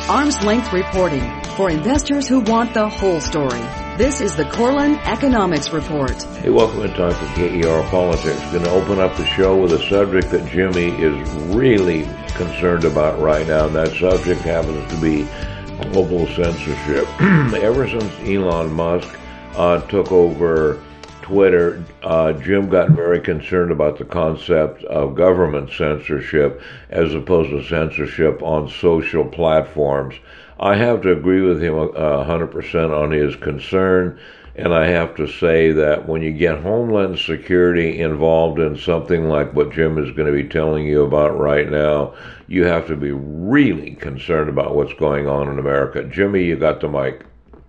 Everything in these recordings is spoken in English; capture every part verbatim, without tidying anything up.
Arm's length reporting for investors who want the whole story. This is the Corlin Economics Report. Hey, welcome to time for K E R Politics. Going to open up the show with a subject that Jimmy is really concerned about right now, and that subject happens to be global censorship. Ever since Elon Musk uh, took over Twitter, uh, Jim got very concerned about the concept of government censorship as opposed to censorship on social platforms. I have to agree with him uh, one hundred percent on his concern, and I have to say that when you get Homeland Security involved in something like what Jim is going to be telling you about right now, you have to be really concerned about what's going on in America. Jimmy, you got the mic.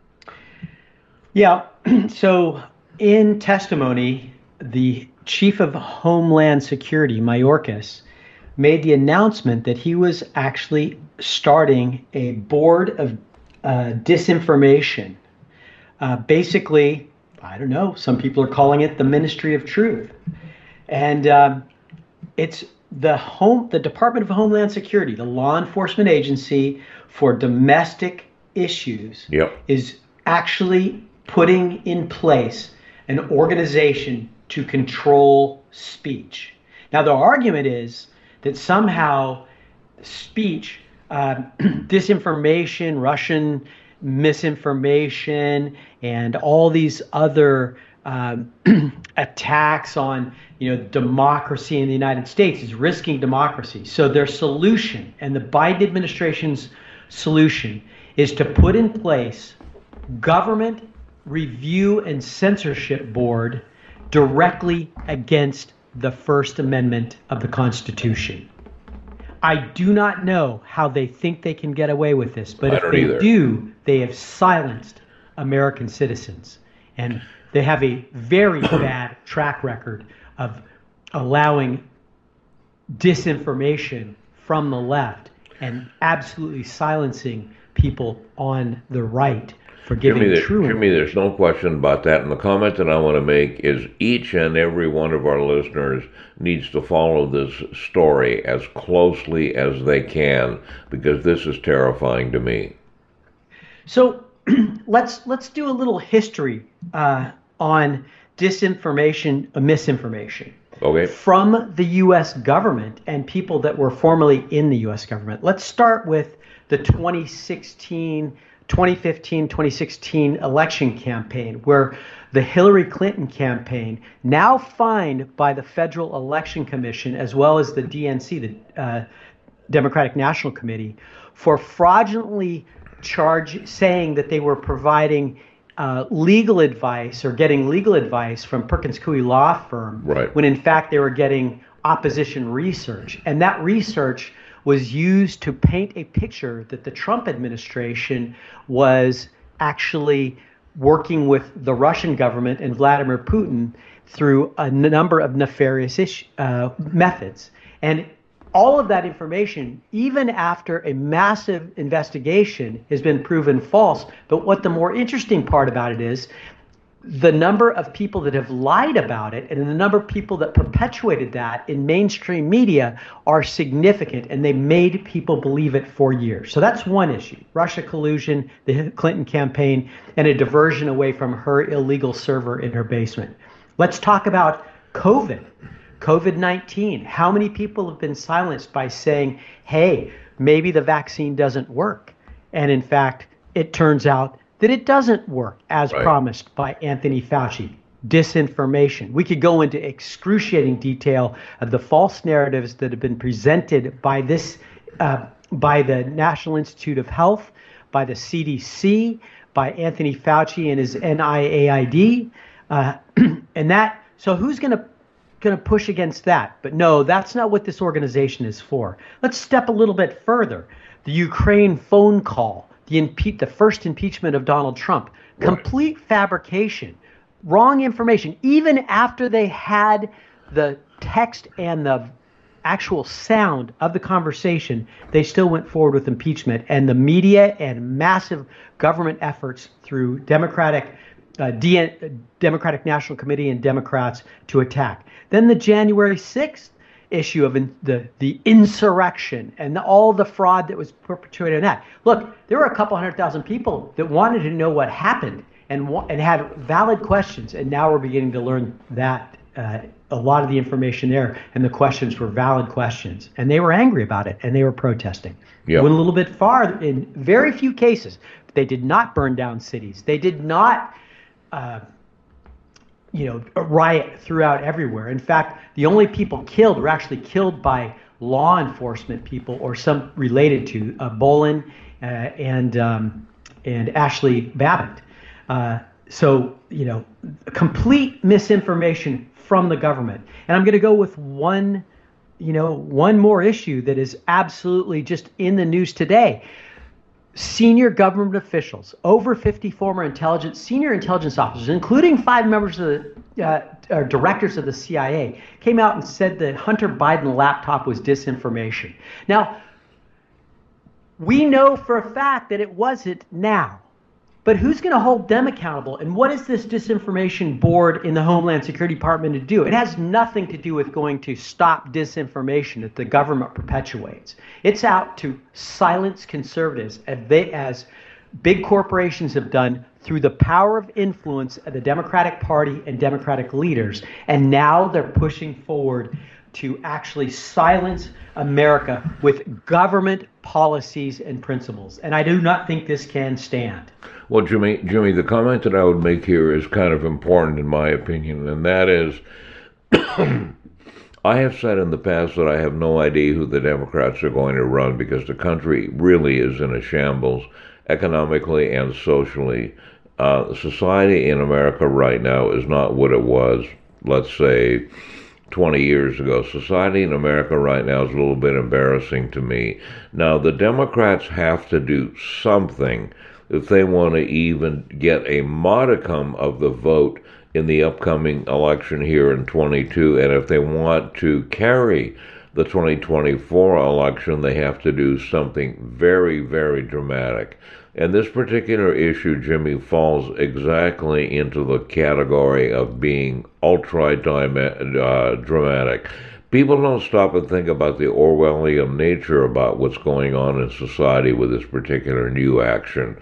Yeah, so in testimony, the chief of Homeland Security, Mayorkas, made the announcement that he was actually starting a board of uh, disinformation. Uh, basically, I don't know, some people are calling it the Ministry of Truth. And um, it's the home, the Department of Homeland Security, the law enforcement agency for domestic issues, yep. is actually putting in place an organization to control speech. Now, the argument is that somehow speech, uh, disinformation, Russian misinformation, and all these other um, attacks on, you know, democracy in the United States is risking democracy. So their solution, and the Biden administration's solution, is to put in place government review and censorship board directly against the First Amendment of the Constitution. I do not know how they think they can get away with this, but I if don't they either. do, they have silenced American citizens. And they have a very bad track record of allowing disinformation from the left and absolutely silencing people on the right for giving Jimmy, true. Jimmy, there's no question about that. And the comment that I want to make is each and every one of our listeners needs to follow this story as closely as they can, because this is terrifying to me. So let's let's do a little history uh, on disinformation, uh, misinformation. Okay. From the U S government and people that were formerly in the U S government. Let's start with the twenty sixteen twenty fifteen twenty sixteen election campaign, where the Hillary Clinton campaign, now fined by the Federal Election Commission as well as the D N C, the uh, Democratic National Committee, for fraudulently charge saying that they were providing uh, legal advice or getting legal advice from Perkins Coie law firm, right, when in fact they were getting opposition research. And that research was used to paint a picture that the Trump administration was actually working with the Russian government and Vladimir Putin through a number of nefarious ish, uh, methods. And all of that information, even after a massive investigation, has been proven false. But what the more interesting part about it is, the number of people that have lied about it and the number of people that perpetuated that in mainstream media are significant, and they made people believe it for years. So that's one issue: Russia collusion, the Clinton campaign, and a diversion away from her illegal server in her basement. Let's talk about COVID. COVID nineteen. How many people have been silenced by saying, hey, maybe the vaccine doesn't work? And in fact, it turns out that it doesn't work as right. promised by Anthony Fauci. Disinformation. We could go into excruciating detail of the false narratives that have been presented by this, uh, by the National Institute of Health, by the C D C, by Anthony Fauci and his N I A I D, uh, and that. So who's going to going to push against that? But no, that's not what this organization is for. Let's step a little bit further. The Ukraine phone call. The, impe- the first impeachment of Donald Trump, right. Complete fabrication, wrong information. Even after they had the text and the actual sound of the conversation, they still went forward with impeachment. And the media and massive government efforts through Democratic, uh, D- Democratic National Committee and Democrats to attack. Then the January sixth issue of in, the the insurrection and the, all the fraud that was perpetrated in that. Look, there were a couple hundred thousand people that wanted to know what happened and and had valid questions, and now we're beginning to learn that uh, a lot of the information there and the questions were valid questions, and they were angry about it and they were protesting. Yep. Went a little bit far in very few cases. They did not burn down cities. They did not, uh, you know, riot throughout everywhere. In fact, the only people killed were actually killed by law enforcement people or some related to uh, Bolin uh, and um, and Ashley Babbitt. Uh, so, you know, complete misinformation from the government. And I'm going to go with one, you know, one more issue that is absolutely just in the news today. Senior government officials, over fifty former intelligence, senior intelligence officers, including five members of the uh, uh, directors of the C I A, came out and said that Hunter Biden laptop was disinformation. Now, we know for a fact that it wasn't now, but who's going to hold them accountable? And what is this disinformation board in the Homeland Security Department to do? It has nothing to do with going to stop disinformation that the government perpetuates. It's out to silence conservatives as, they, as big corporations have done through the power of influence of the Democratic Party and Democratic leaders. And now they're pushing forward to actually silence America with government policies and principles. And I do not think this can stand. Well, Jimmy, Jimmy, the comment that I would make here is kind of important in my opinion, and that is, I have said in the past that I have no idea who the Democrats are going to run because the country really is in a shambles, economically and socially. Uh, society in America right now is not what it was, let's say, twenty years ago. Society in America right now is a little bit embarrassing to me. Now, the Democrats have to do something if they want to even get a modicum of the vote in the upcoming election here in twenty-two, and if they want to carry the twenty twenty-four election, they have to do something very, very dramatic. And this particular issue, Jimmy, falls exactly into the category of being ultra uh, dramatic. People don't stop and think about the Orwellian nature about what's going on in society with this particular new action.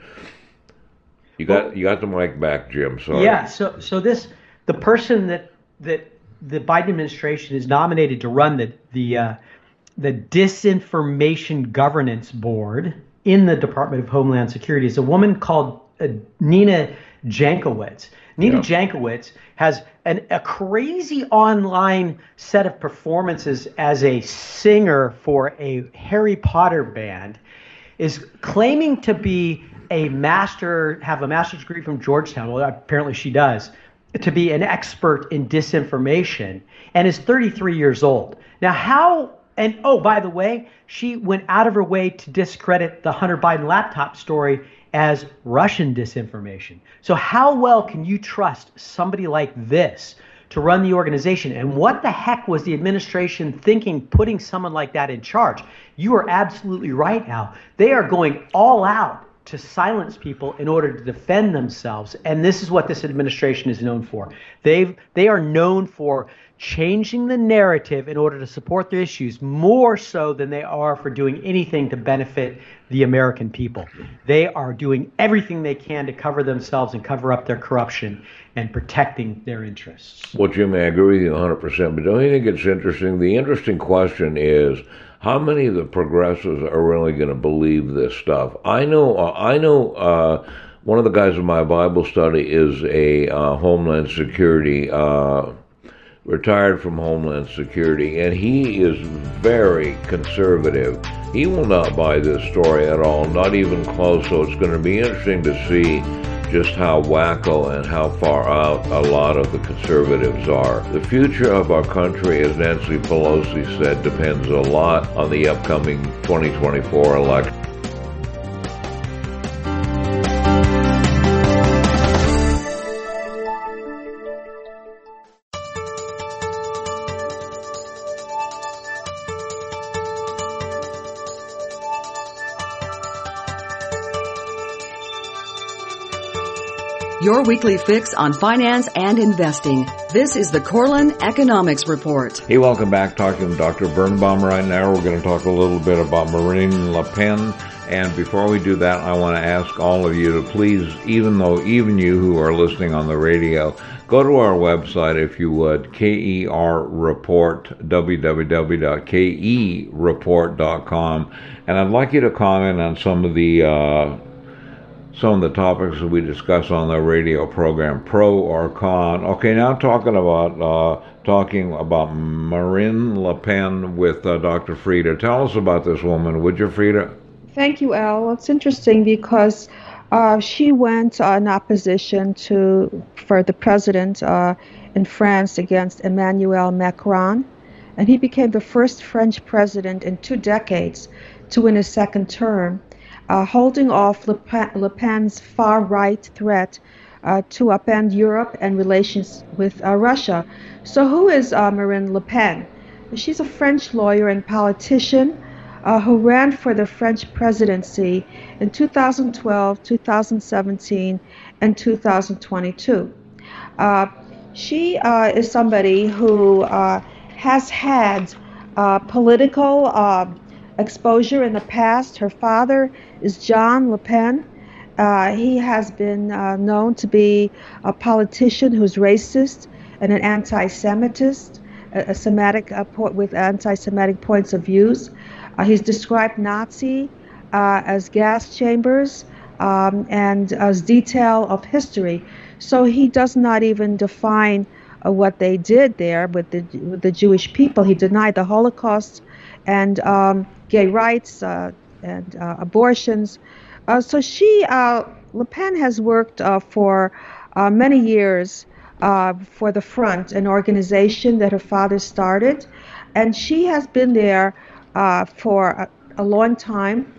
You got well, you got the mic back, Jim. Sorry. Yeah. So so this the person that that the Biden administration is nominated to run the the uh, the Disinformation Governance Board in the Department of Homeland Security is a woman called uh, Nina Jankowicz. Nina yeah. Jankowicz has an, a crazy online set of performances as a singer for a Harry Potter band, is claiming to be a master, have a master's degree from Georgetown, well, apparently she does, to be an expert in disinformation, and is thirty-three years old. Now how, and oh, by the way, she went out of her way to discredit the Hunter Biden laptop story as Russian disinformation. So how well can you trust somebody like this to run the organization? And what the heck was the administration thinking putting someone like that in charge? You are absolutely right, Al. They are going all out to silence people in order to defend themselves. And this is what this administration is known for. They've, they are known for changing the narrative in order to support their issues more so than they are for doing anything to benefit the American people. They are doing everything they can to cover themselves and cover up their corruption and protecting their interests. Well, Jimmy, I agree with you one hundred percent, but don't you think it's interesting? The interesting question is, how many of the progressives are really going to believe this stuff? I know, uh, I know. Uh, one of the guys in my Bible study is a uh, Homeland Security, uh, retired from Homeland Security, and he is very conservative. He will not buy this story at all, not even close. So it's going to be interesting to see just how wacko and how far out a lot of the conservatives are. The future of our country, as Nancy Pelosi said, depends a lot on the upcoming twenty twenty-four election. your weekly fix on finance and investing. This is the Corlin Economics Report. Hey, welcome back. Talking to Doctor Birnbaum right now. We're going to talk a little bit about Marine Le Pen. And before we do that, I want to ask all of you to please, even though even you who are listening on the radio, go to our website if you would, K E R Report, w w w dot k e report dot com. And I'd like you to comment on some of the uh, some of the topics that we discuss on the radio program, pro or con. Okay, now talking about uh, talking about Marine Le Pen with uh, Doctor Frida. Tell us about this woman, would you, Frida? Thank you, Al. It's interesting because uh, she went uh, in opposition to for the president uh, in France against Emmanuel Macron, and he became the first French president in two decades to win a second term, uh, holding off Le, Pen, Le Pen's far-right threat uh, to upend Europe and relations with uh, Russia. So who is uh, Marine Le Pen? She's a French lawyer and politician uh, who ran for the French presidency in two thousand twelve, two thousand seventeen, and two thousand twenty-two. Uh, she uh, is somebody who uh, has had uh, political uh, exposure in the past. Her father is John Le Pen. Uh, he has been uh, known to be a politician who's racist and an anti-Semitist, a, a Semitic uh, po- with anti-Semitic points of views. Uh, he's described Nazi uh, as gas chambers um, and as detail of history. So he does not even define uh, what they did there with the with the Jewish people. He denied the Holocaust and um, gay rights uh, and uh, abortions. Uh, so she, uh, Le Pen, has worked uh, for uh, many years uh, for the Front, an organization that her father started, and she has been there uh, for a, a long time.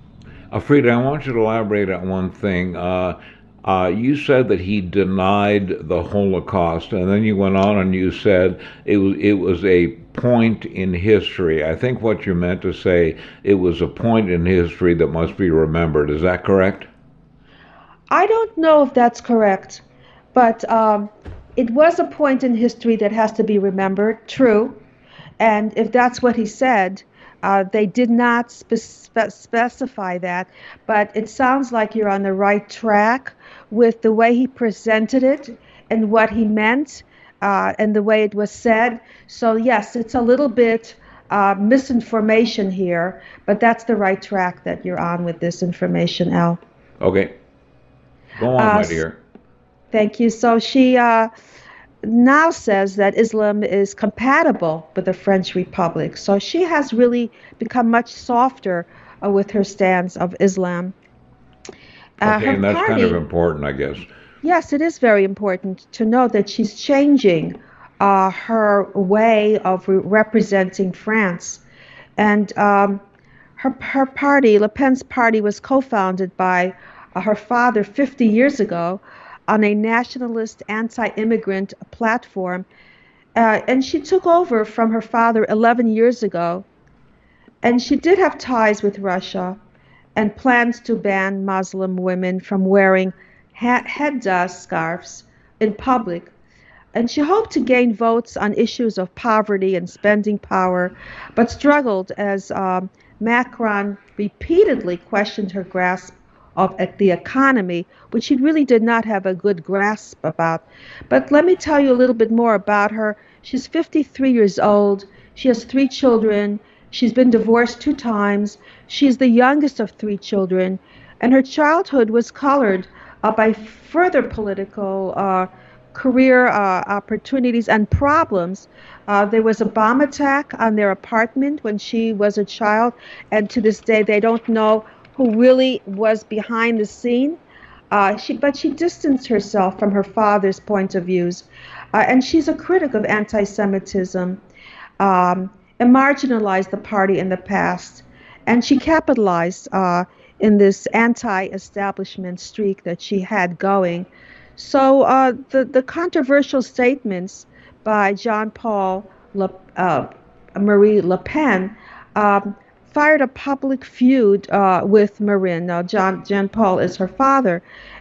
Uh, Frida, I want you to elaborate on one thing. Uh, uh, you said that he denied the Holocaust, and then you went on and you said it was it was a point in history. I think what you meant to say, it was a point in history that must be remembered. Is that correct? I don't know if that's correct, but um, it was a point in history that has to be remembered, true. And if that's what he said, uh, they did not spe- spe- specify that, but it sounds like you're on the right track with the way he presented it and what he meant. Uh, and the way it was said. So yes, it's a little bit uh, misinformation here, but that's the right track that you're on with this information, Al. Okay. Go on, uh, my dear. Thank you. So she uh, now says that Islam is compatible with the French Republic. So she has really become much softer uh, with her stance of Islam. Uh, okay, and that's party, kind of important, I guess. Yes, it is very important to know that she's changing uh, her way of re- representing France. And um, her, her party, Le Pen's party, was co-founded by uh, her father fifty years ago on a nationalist, anti-immigrant platform. Uh, and she took over from her father eleven years ago. And she did have ties with Russia and plans to ban Muslim women from wearing head uh, scarves in public, and she hoped to gain votes on issues of poverty and spending power, but struggled as um, Macron repeatedly questioned her grasp of the economy, which she really did not have a good grasp about. But let me tell you a little bit more about her. She's fifty-three years old. She has three children. She's been divorced two times. She's the youngest of three children, and her childhood was colored Uh, by further political uh, career uh, opportunities and problems. Uh, there was a bomb attack on their apartment when she was a child, and to this day they don't know who really was behind the scene. Uh, she, but she distanced herself from her father's point of views, uh, and she's a critic of anti-Semitism um, and marginalized the party in the past. And she capitalized uh, in this anti-establishment streak that she had going. So uh, the, the controversial statements by Jean-Paul Le, uh, Marie Le Pen um, fired a public feud uh, with Marine. Now, John, Jean-Paul is her father.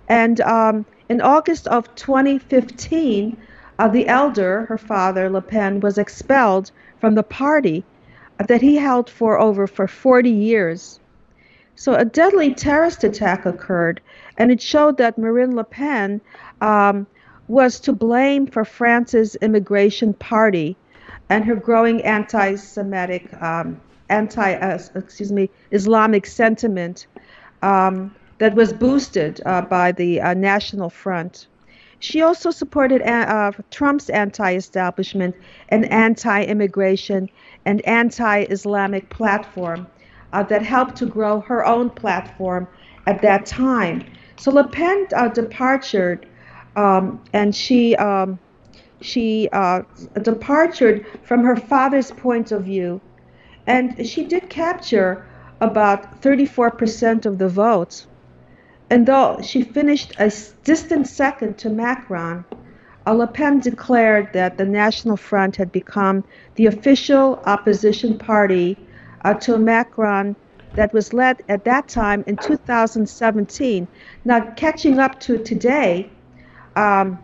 And um, in August of twenty fifteen, uh, the elder, her father, Le Pen, was expelled from the party that he held for over for forty years. So a deadly terrorist attack occurred, and it showed that Marine Le Pen um, was to blame for France's immigration party and her growing anti-Semitic, um, anti, uh, excuse me, Islamic sentiment um, that was boosted uh, by the uh, National Front. She also supported uh, Trump's anti-establishment and anti-immigration and anti-Islamic platform uh, that helped to grow her own platform at that time. So Le Pen uh, departed, um, and she um, she uh, departed from her father's point of view, and she did capture about thirty-four percent of the votes. And though she finished a distant second to Macron, uh, Le Pen declared that the National Front had become the official opposition party uh, to Macron that was led at that time in two thousand seventeen. Now, catching up to today, um,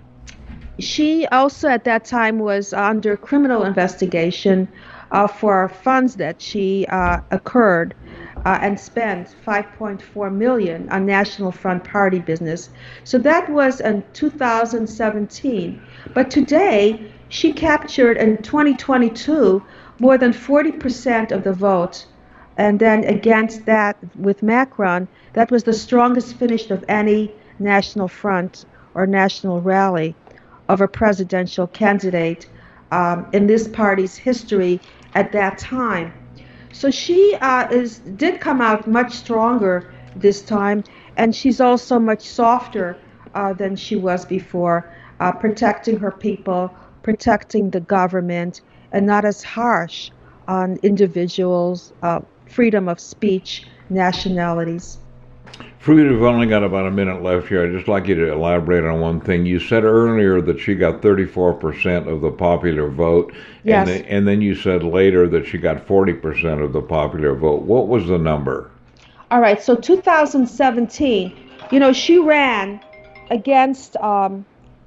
she also at that time was under criminal investigation uh, for funds that she uh, occurred uh, and spent five point four million dollars on National Front Party business. So that was in two thousand seventeen. But today, she captured in twenty twenty-two more than forty percent of the vote. And then against that, with Macron, that was the strongest finish of any National Front or national rally of a presidential candidate um, in this party's history at that time. So she uh, is did come out much stronger this time, and she's also much softer uh, than she was before, uh, protecting her people, protecting the government, and not as harsh on individuals, uh, freedom of speech, nationalities. Frida, we've only got about a minute left here. I'd just like you to elaborate on one thing. You said earlier that she got thirty-four percent of the popular vote. Yes. And, then, and then you said later that she got forty percent of the popular vote. What was the number? All right, so two thousand seventeen, you know, she ran against, um,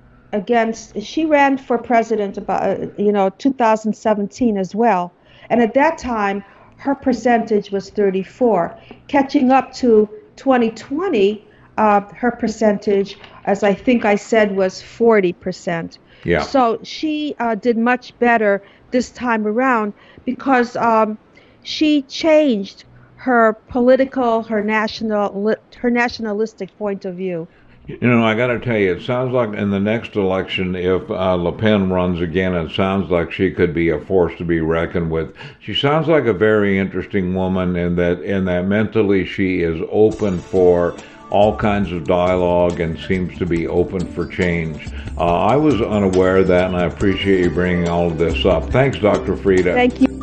against, she ran for president about, uh, you know, two thousand seventeen as well. And at that time, her percentage was thirty-four. Catching up to twenty twenty, uh, her percentage, as I think I said, was forty percent. Yeah. So she uh, did much better this time around because um, she changed her political, her national, her nationalistic point of view. You know, I got to tell you, it sounds like in the next election, if uh, Le Pen runs again, it sounds like she could be a force to be reckoned with. She sounds like a very interesting woman, in that, in that mentally she is open for all kinds of dialogue and seems to be open for change. Uh, I was unaware of that, and I appreciate you bringing all of this up. Thanks, Doctor Frida. Thank you.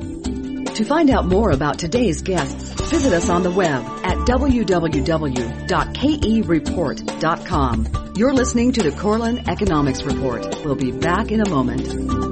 To find out more about today's guests, visit us on the web at w w w dot k e report dot com. You're listening to the Corlin Economics Report. We'll be back in a moment.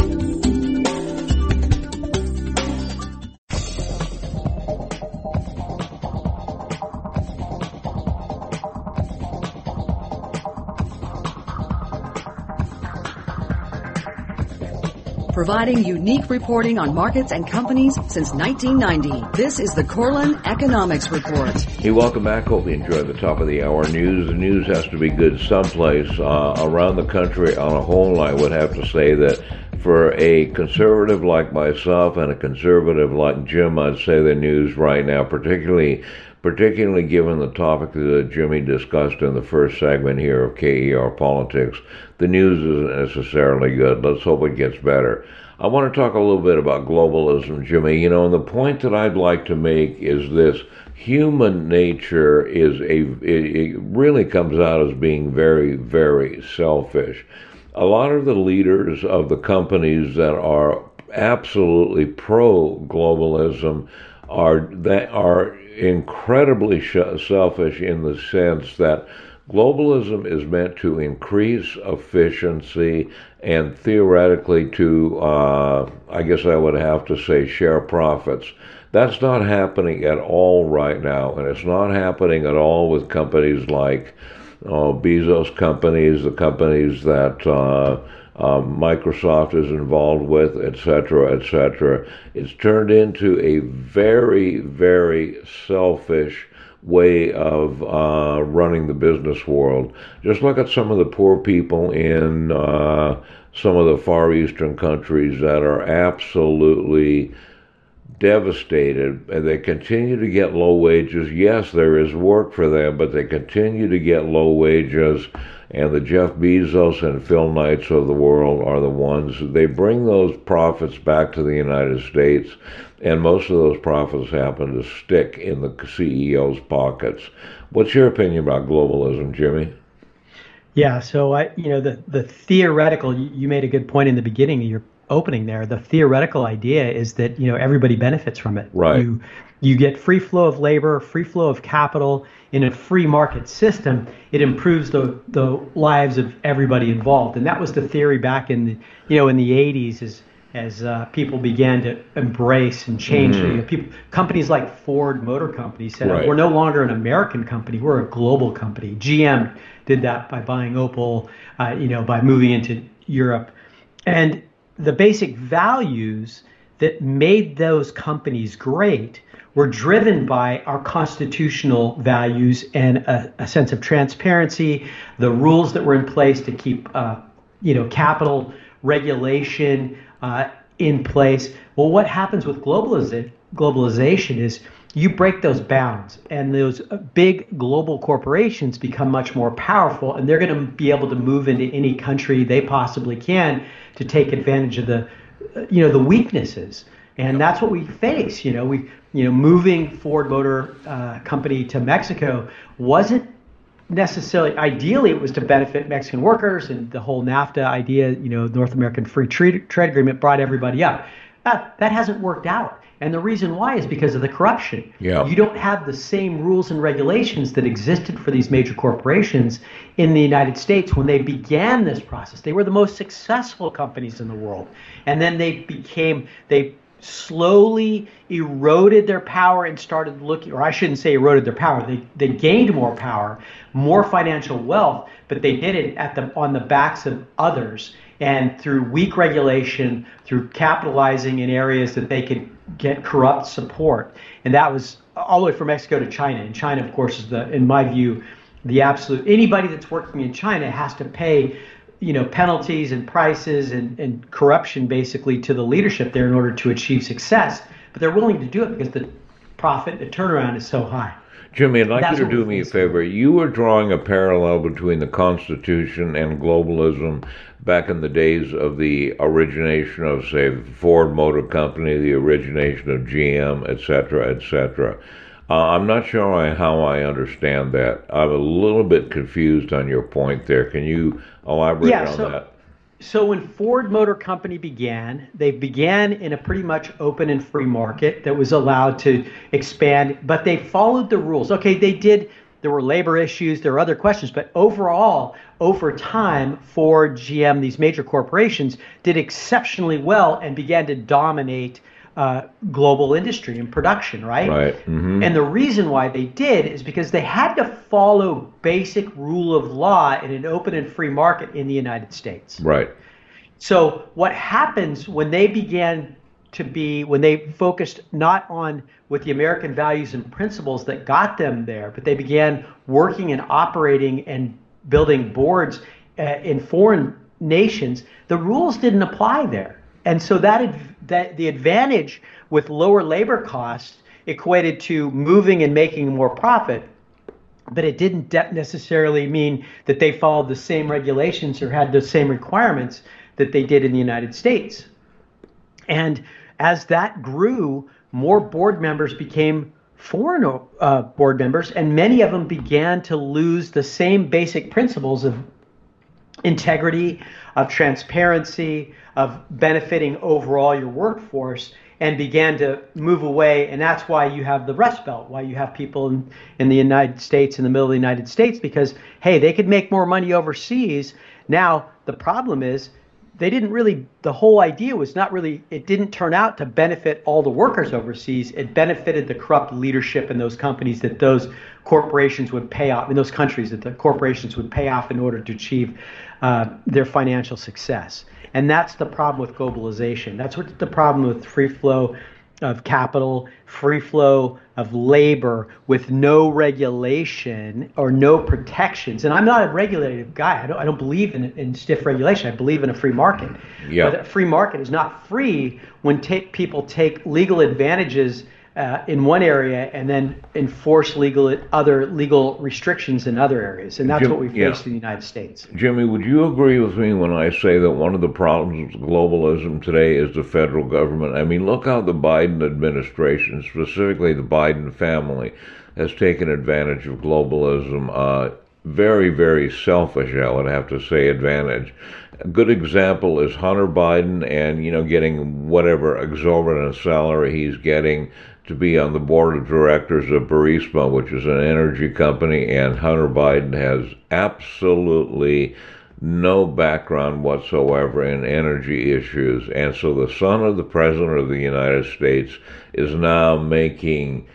Providing unique reporting on markets and companies since nineteen ninety. This is the Corlin Economics Report. Hey, welcome back. Hope you enjoyed the top of the hour news. The news has to be good someplace. Uh, around the country on a whole, I would have to say that for a conservative like myself and a conservative like Jim, I'd say the news right now, particularly particularly given the topic that Jimmy discussed in the first segment here of K E R Politics, the news isn't necessarily good. Let's hope it gets better. I want to talk a little bit about globalism, Jimmy. You know, and the point that I'd like to make is this: human nature is a, it, it really comes out as being very, very selfish. A lot of the leaders of the companies that are absolutely pro-globalism are that are incredibly sh- selfish in the sense that globalism is meant to increase efficiency and theoretically to, uh, I guess I would have to say, share profits. That's not happening at all right now, and it's not happening at all with companies like uh, Bezos companies, the companies that uh, uh, Microsoft is involved with, et cetera, et cetera. It's turned into a very, very selfish way of uh, running the business world. Just look at some of the poor people in uh, some of the Far Eastern countries that are absolutely devastated, and they continue to get low wages. Yes, there is work for them, but they continue to get low wages, and the Jeff Bezos and Phil Knights of the world are the ones, they bring those profits back to the United States, and most of those profits happen to stick in the C E O's pockets. What's your opinion about globalism, Jimmy? Yeah, so I, you know, the the theoretical, you made a good point in the beginning of your opening there. The theoretical idea is that, you know, everybody benefits from it. Right. You you get free flow of labor, free flow of capital in a free market system. It improves the the lives of everybody involved, and that was the theory back in the, you know, in the eighties as as uh, people began to embrace and change. Mm-hmm. You know, people, companies like Ford Motor Company said, right. We're no longer an American company, we're a global company. G M did that by buying Opel, uh, you know, by moving into Europe. And the basic values that made those companies great were driven by our constitutional values and a, a sense of transparency, the rules that were in place to keep, uh, you know, capital regulation uh, in place. Well, what happens with globaliza- globalization is you break those bounds, and those big global corporations become much more powerful, and they're going to be able to move into any country they possibly can to take advantage of the, you know, the weaknesses. And that's what we face. You know, we, you know, moving Ford Motor uh, Company to Mexico wasn't necessarily, ideally it was to benefit Mexican workers, and the whole NAFTA idea, you know, North American Free Trade, Trade Agreement brought everybody up. That, that hasn't worked out. And the reason why is because of the corruption. Yeah. You don't have the same rules and regulations that existed for these major corporations in the United States when they began this process. They were the most successful companies in the world. And then they became, they slowly eroded their power and started looking, or I shouldn't say eroded their power, they, they gained more power, more financial wealth, but they did it at the on the backs of others. And through weak regulation, through capitalizing in areas that they could get corrupt support. And that was all the way from Mexico to China. And China, of course, is the, in my view, the absolute, anybody that's working in China has to pay, you know, penalties and prices and, and corruption basically to the leadership there in order to achieve success. But they're willing to do it because the profit, the turnaround is so high. Jimmy, I'd like That's you to do me a favor. You were drawing a parallel between the Constitution and globalism back in the days of the origination of, say, Ford Motor Company, the origination of G M, et cetera, et cetera. Uh, I'm not sure how I understand that. I'm a little bit confused on your point there. Can you elaborate yeah, on so, that? So when Ford Motor Company began, they began in a pretty much open and free market that was allowed to expand, but they followed the rules. Okay, they did, there were labor issues, there were other questions, but overall, over time, Ford, G M, these major corporations did exceptionally well and began to dominate uh, global industry and production, right? Right. Mm-hmm. And the reason why they did is because they had to follow basic rule of law in an open and free market in the United States. Right. So what happens when they began to be, when they focused not on with the American values and principles that got them there, but they began working and operating and building boards uh, in foreign nations, the rules didn't apply there. And so that that the advantage with lower labor costs equated to moving and making more profit, but it didn't de- necessarily mean that they followed the same regulations or had the same requirements that they did in the United States. And as that grew, more board members became foreign uh, board members, and many of them began to lose the same basic principles of integrity, of transparency, of benefiting overall your workforce, and began to move away. And that's why you have the Rust Belt, why you have people in, in the United States, in the middle of the United States, because, hey, they could make more money overseas. Now, the problem is they didn't really, the whole idea was not really, it didn't turn out to benefit all the workers overseas. It benefited the corrupt leadership in those companies that those corporations would pay off, in those countries that the corporations would pay off in order to achieve uh, their financial success. And that's the problem with globalization. That's what the problem with free flow of capital, free flow of labor with no regulation or no protections. And I'm not a regulated guy. I don't, I don't believe in, in stiff regulation. I believe in a free market. Yeah. But a free market is not free when take, people take legal advantages uh, in one area and then enforce legal other legal restrictions in other areas. And that's Jim, what we face yeah. in the United States. Jimmy, would you agree with me when I say that one of the problems with globalism today is the federal government? I mean, look how the Biden administration, specifically the Biden family, has taken advantage of globalism. Uh, very, very selfish, I would have to say, advantage. A good example is Hunter Biden and, you know, getting whatever exorbitant salary he's getting to be on the board of directors of Burisma, which is an energy company, and Hunter Biden has absolutely no background whatsoever in energy issues. And so the son of the President of the United States is now making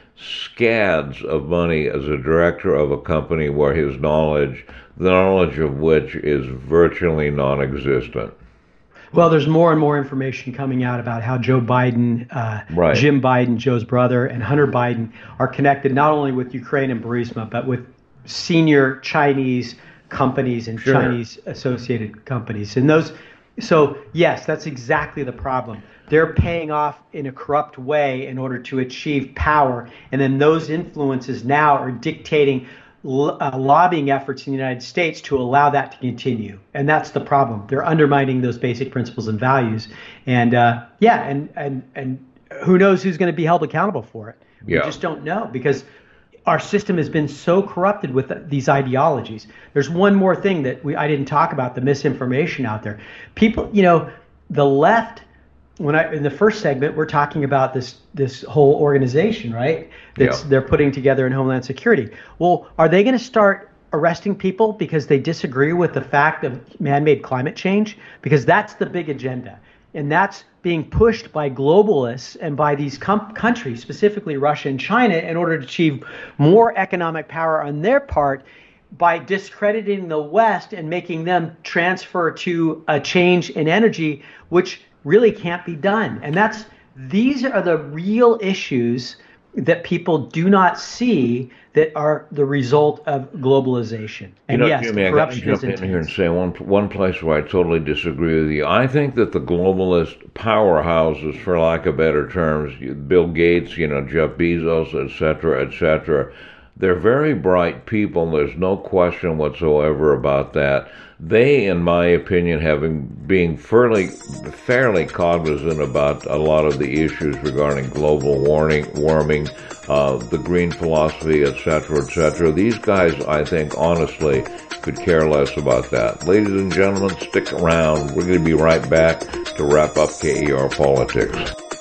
scads of money as a director of a company where his knowledge, the knowledge of which is virtually non-existent. Well, there's more and more information coming out about how Joe Biden, uh, right. Jim Biden, Joe's brother, and Hunter Biden are connected not only with Ukraine and Burisma, but with senior Chinese companies and sure. Chinese associated companies. And those, so yes, that's exactly the problem. They're paying off in a corrupt way in order to achieve power. And then those influences now are dictating Uh, lobbying efforts in the United States to allow that to continue. And that's the problem. They're undermining those basic principles and values. And uh, yeah, and, and, and who knows who's going to be held accountable for it? Yeah. We just don't know, because our system has been so corrupted with these ideologies. There's one more thing that we I didn't talk about, the misinformation out there. People, you know, the left, when I in the first segment, we're talking about this this whole organization, right? That's Yeah. they're putting together in Homeland Security. Well, are they going to start arresting people because they disagree with the fact of man-made climate change? Because that's the big agenda, and that's being pushed by globalists and by these com- countries, specifically Russia and China, in order to achieve more economic power on their part by discrediting the West and making them transfer to a change in energy, which really can't be done. And that's these are the real issues that people do not see that are the result of globalization. And you know, yes, Jimmy, I got to corruption jump is in intense. here and say one one place where I totally disagree with you. I think that the globalist powerhouses, for lack of better terms, Bill Gates, you know, Jeff Bezos, et cetera, et cetera, they're very bright people. There's no question whatsoever about that. They, in my opinion, having being fairly, fairly cognizant about a lot of the issues regarding global warming, warming, uh, the green philosophy, et cetera, et cetera. These guys, I think, honestly, could care less about that. Ladies and gentlemen, stick around. We're going to be right back to wrap up K E R Politics.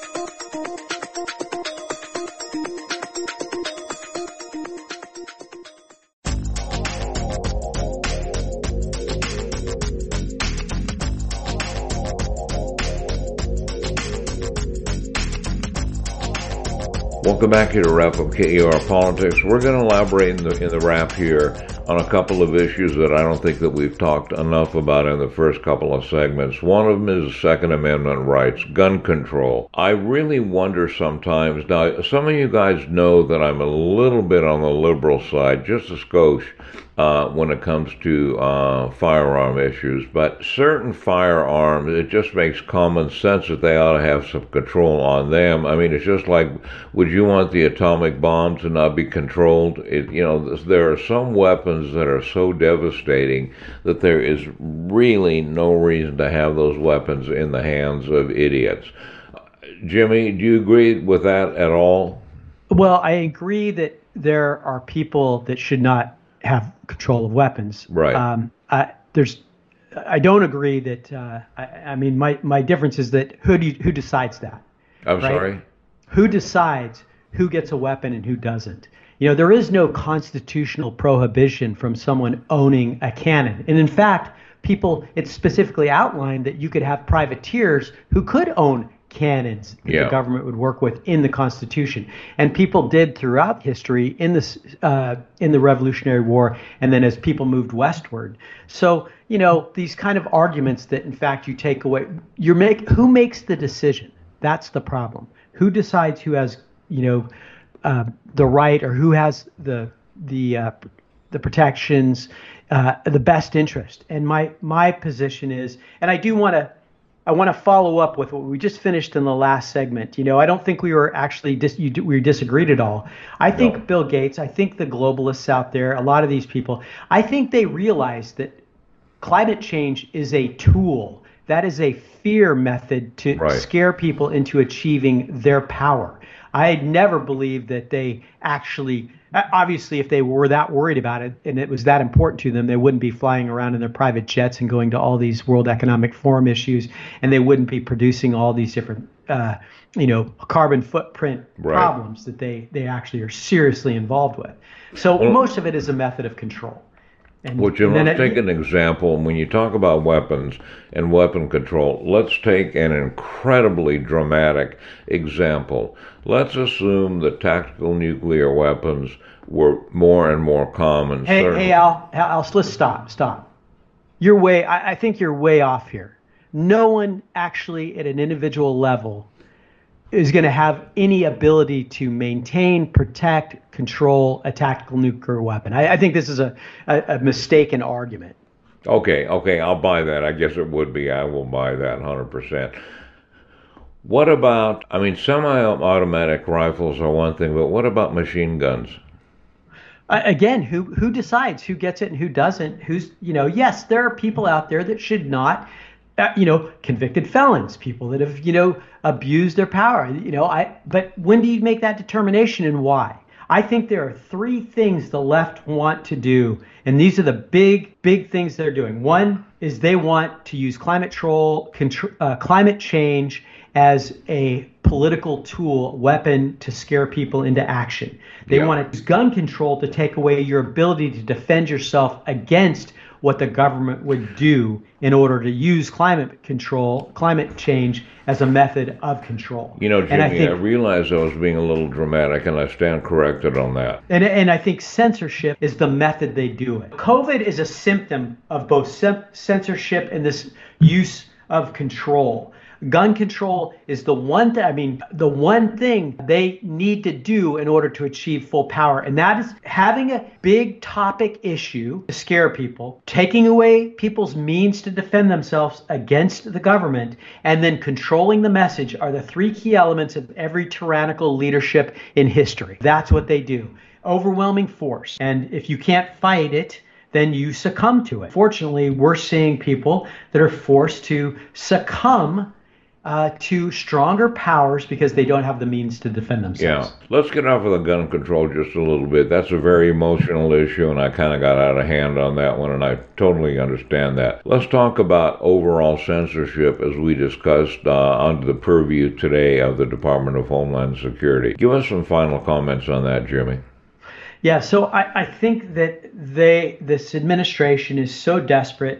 Welcome back here to Wrap Up K E R Politics. We're going to elaborate in the, in the wrap here on a couple of issues that I don't think that we've talked enough about in the first couple of segments. One of them is Second Amendment rights, gun control. I really wonder sometimes, now some of you guys know that I'm a little bit on the liberal side, just a skosh, uh, when it comes to uh, firearm issues, but certain firearms, it just makes common sense that they ought to have some control on them. I mean, it's just like, would you want the atomic bomb to not be controlled? It, you know, there are some weapons that are so devastating that there is really no reason to have those weapons in the hands of idiots. Jimmy, do you agree with that at all? Well, I agree that there are people that should not have control of weapons. Right. Um, I, there's, I don't agree that. Uh, I, I mean, my, my difference is that who do you, who decides that? I'm right? sorry? Who decides who gets a weapon and who doesn't? You know, there is no constitutional prohibition from someone owning a cannon. And in fact, people, it's specifically outlined that you could have privateers who could own cannons that Yeah. the government would work with in the Constitution. And people did throughout history in this uh, in the Revolutionary War, and then as people moved westward. So, you know, these kind of arguments that in fact you take away, you make who makes the decision? That's the problem. Who decides who has, you know, uh, the right, or who has the the uh, the protections, uh, the best interest? And my my position is, and I do want to. I want to follow up with what we just finished in the last segment. You know, I don't think we were actually dis- you, we disagreed at all. I think No. Bill Gates, I think the globalists out there, a lot of these people, I think they realize that climate change is a tool. That is a fear method to Right. scare people into achieving their power. I never believed that they actually, obviously, if they were that worried about it and it was that important to them, they wouldn't be flying around in their private jets and going to all these World Economic Forum issues, and they wouldn't be producing all these different, uh, you know, carbon footprint Right. problems that they, they actually are seriously involved with. So Well- most of it is a method of control. And, Well, Jim, and then let's it- take an example. When you talk about weapons and weapon control, let's take an incredibly dramatic example. Let's assume that tactical nuclear weapons were more and more common. Hey, Certainly- hey, Al, Al, let's stop, stop. You're way, I, I think you're way off here. No one actually at an individual level is going to have any ability to maintain, protect, control a tactical nuclear weapon. I, I think this is a, a, a mistaken argument. Okay, okay, I'll buy that. I guess it would be. I will buy that one hundred percent. What about, I mean, semi-automatic rifles are one thing, but what about machine guns? Uh, again, who who decides who gets it and who doesn't? Who's, you know, yes, there are people out there that should not, uh, you know, convicted felons, people that have, you know, abused their power. You know, I. But when do you make that determination and why? I think there are three things the left want to do, and these are the big, big things they're doing. One is they want to use climate troll, contr- uh, climate change as a political tool, weapon to scare people into action. They Yeah. want to use gun control to take away your ability to defend yourself against what the government would do in order to use climate control, climate change as a method of control. You know, and I Jimmy, I, think, realize I was being a little dramatic, and I stand corrected on that. and, and I think censorship is the method they do it. COVID is a symptom of both cen- censorship and this use of control. Gun control is the one thing, I mean, the one thing they need to do in order to achieve full power. And that is having a big topic issue to scare people, taking away people's means to defend themselves against the government, and then controlling the message are the three key elements of every tyrannical leadership in history. That's what they do. Overwhelming force. And if you can't fight it, then you succumb to it. Fortunately, we're seeing people that are forced to succumb Uh, to stronger powers because they don't have the means to defend Yeah. themselves. Let's get off of the gun control just a little bit. That's a very emotional issue, and I kind of got out of hand on that one, and I totally understand that. Let's talk about overall censorship as we discussed uh, under the purview today of the Department of Homeland Security. Give us some final comments on that, Jimmy. Yeah, so I, I think that they, this administration is so desperate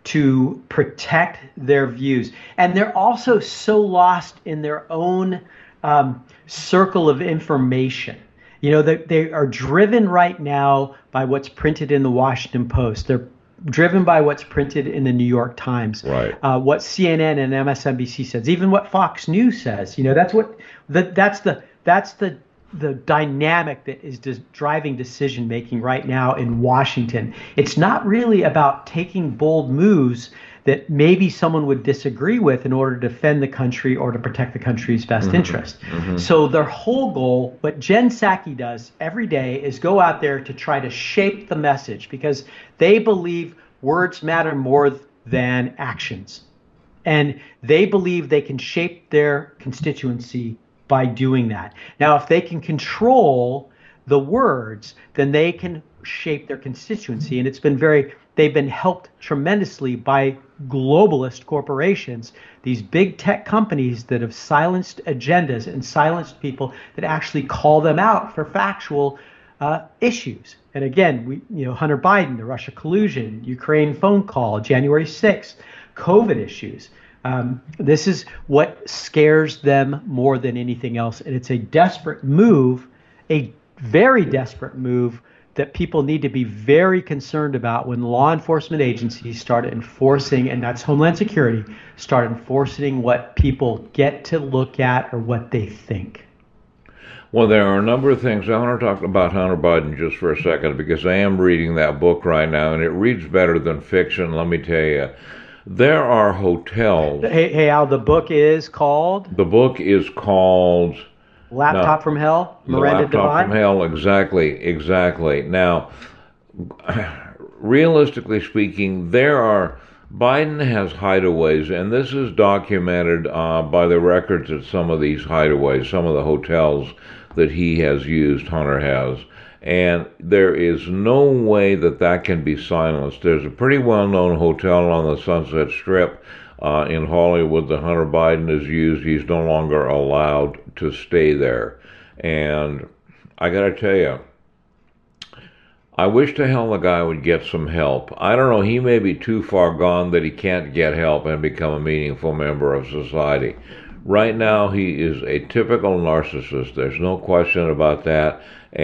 to protect their views. And they're also so lost in their own um, circle of information. You know, they, they are driven right now by what's printed in the Washington Post. They're driven by what's printed in the New York Times. Right. Uh, what C N N and M S N B C says, even what Fox News says. You know, that's what that that's the that's the the dynamic that is just driving decision making right now in Washington. It's not really about taking bold moves that maybe someone would disagree with in order to defend the country or to protect the country's best Mm-hmm. interest. Mm-hmm. So their whole goal, what Jen Psaki does every day, is go out there to try to shape the message because they believe words matter more than actions. And they believe they can shape their constituency by doing that. Now, if they can control the words, then they can shape their constituency. And it's been very, they've been helped tremendously by globalist corporations, these big tech companies that have silenced agendas and silenced people that actually call them out for factual uh, issues. And again, we, you know, Hunter Biden, the Russia collusion, Ukraine phone call, January sixth, COVID issues. Um, this is what scares them more than anything else. And it's a desperate move, a very desperate move that people need to be very concerned about when law enforcement agencies start enforcing, and that's Homeland Security, start enforcing what people get to look at or what they think. Well, there are a number of things. I want to talk about Hunter Biden just for a second, because I am reading that book right now, and it reads better than fiction, let me tell you. There are hotels. Hey, hey Al, the book is called? The book is called... Laptop now, from Hell? Miranda Laptop Devine? from Hell, exactly, exactly. Now, realistically speaking, there are... Biden has hideaways, and this is documented uh, by the records at some of these hideaways, some of the hotels that he has used, Hunter has. And there is no way that that can be silenced. There's a pretty well-known hotel on the Sunset Strip uh, in Hollywood that Hunter Biden has used. He's no longer allowed to stay there. And I got to tell you, I wish to hell the guy would get some help. I don't know, he may be too far gone that he can't get help and become a meaningful member of society. Right now, he is a typical narcissist. There's no question about that.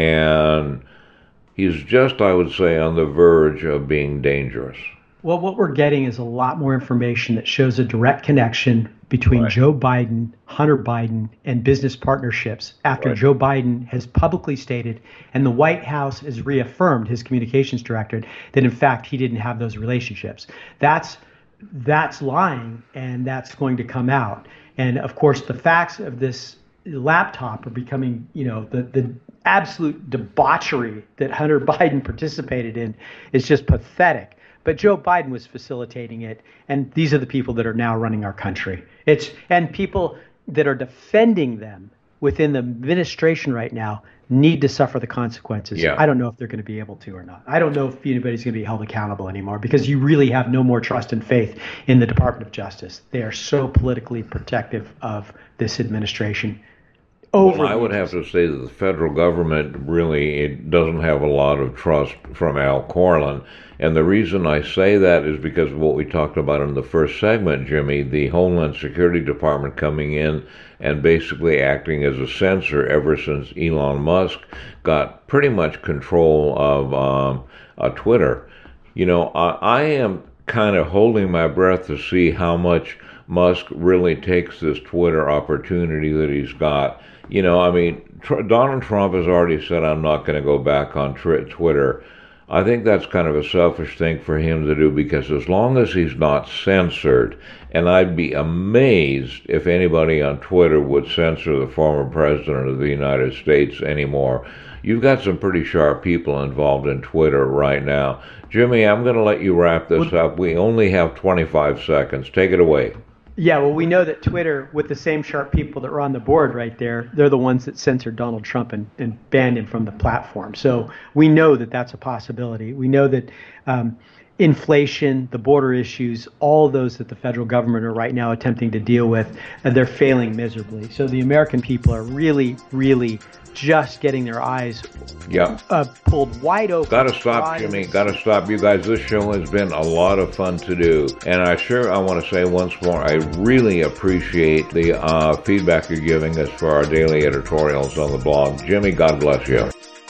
And he's just, I would say, on the verge of being dangerous. Well, what we're getting is a lot more information that shows a direct connection between right. Joe Biden, Hunter Biden, and business partnerships after right. Joe Biden has publicly stated, and the White House has reaffirmed, his communications director, that in fact he didn't have those relationships. That's that's lying, and that's going to come out. And of course, the facts of this laptop are becoming, you know, the the absolute debauchery that Hunter Biden participated in is just pathetic. But Joe Biden was facilitating it, and these are the people that are now running our country. It's and people that are defending them within the administration right now need to suffer the consequences. Yeah. I don't know if they're going to be able to or not. I don't know if anybody's going to be held accountable anymore, because you really have no more trust and faith in the Department of Justice. They are so politically protective of this administration. Well, I would have to say that the federal government really it doesn't have a lot of trust from Al Corlin. And the reason I say that is because of what we talked about in the first segment, Jimmy, the Homeland Security Department coming in and basically acting as a censor ever since Elon Musk got pretty much control of um, uh, Twitter. You know, I, I am kind of holding my breath to see how much Musk really takes this Twitter opportunity that he's got. You know, I mean, tr- Donald Trump has already said, I'm not going to go back on tr- Twitter. I think that's kind of a selfish thing for him to do, because as long as he's not censored, and I'd be amazed if anybody on Twitter would censor the former president of the United States anymore. You've got some pretty sharp people involved in Twitter right now. Jimmy, I'm going to let you wrap this up. We only have twenty-five seconds. Take it away. Yeah, well, we know that Twitter, with the same sharp people that were on the board right there, they're the ones that censored Donald Trump and, and banned him from the platform. So we know that that's a possibility. We know that um, inflation, the border issues, all of those that the federal government are right now attempting to deal with, uh, they're failing miserably. So the American people are really, really just getting their eyes yeah. uh, pulled wide open. Gotta stop, Jimmy. Gotta stop. You guys, this show has been a lot of fun to do. And I sure, I want to say once more, I really appreciate the uh, feedback you're giving us for our daily editorials on the blog. Jimmy, God bless you.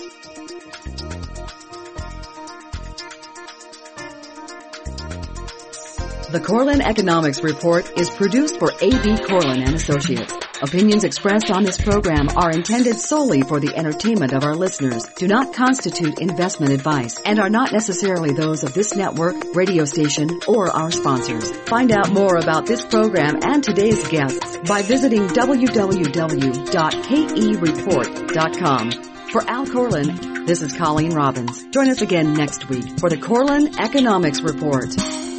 The Corlin Economics Report is produced for A B. Corlin and Associates. Opinions expressed on this program are intended solely for the entertainment of our listeners, do not constitute investment advice, and are not necessarily those of this network, radio station, or our sponsors. Find out more about this program and today's guests by visiting w w w dot k e report dot com. For Al Corlin, this is Colleen Robbins. Join us again next week for the Corlin Economics Report.